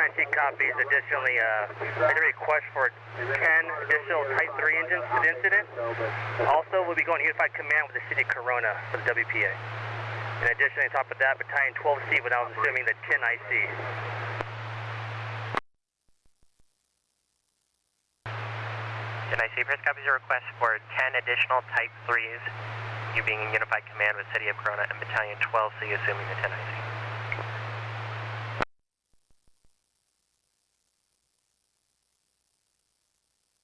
10IC copies. Additionally, there's a request for 10 additional Type 3 engines to the incident. Also, we'll be going unified command with the City of Corona for the WPA. And additionally, on top of that, Battalion 12C, but I was assuming the 10IC. 10IC, press copies a request for 10 additional Type 3s. You being in unified command with City of Corona and Battalion 12C, assuming the 10IC.